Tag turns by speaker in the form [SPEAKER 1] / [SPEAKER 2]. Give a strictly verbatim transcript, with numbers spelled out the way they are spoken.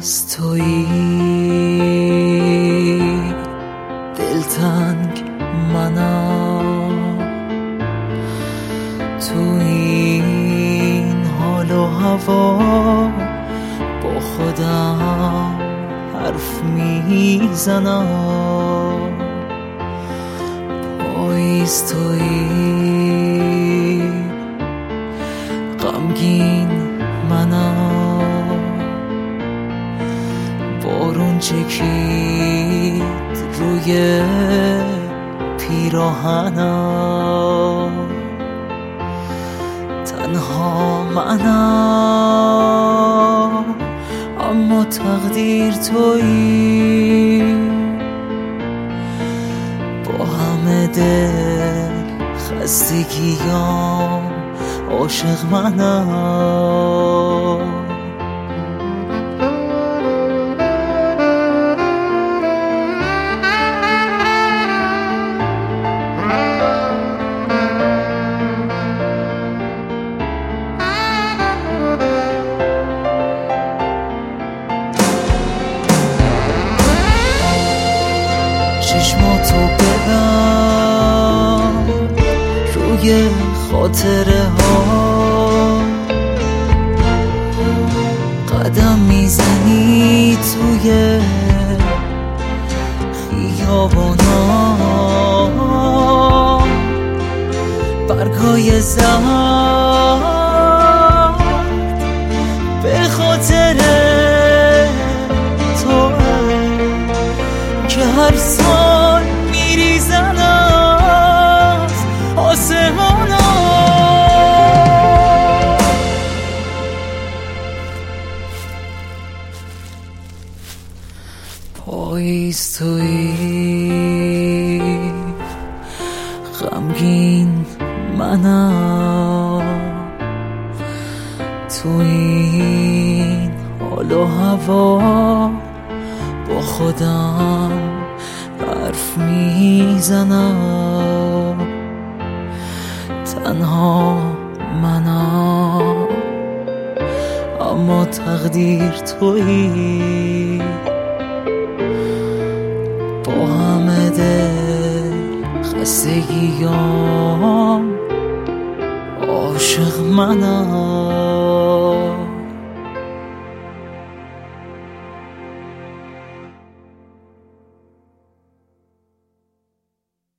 [SPEAKER 1] باز تویی دلتنگ منم، تو این حال و هوا با خودم حرف میزنم. پاییز تویی غمگین منم، بارون چکید روی پیراهنم، تنها منم اما تقدیر تویی. با همه دل خستگیام عاشق منم. چشماتو ببر روی خاطره ها، قدم میزنی توی خیابانا، برگای زرد به خاطر تو که هر سال میریزن از آسمانا. پاییز تویی غمگین منم، تو این حال و هوا با خودم حرف میزنم. تنها منم اما تقدیر تویی. با همه دل خستگیام عاشق منم.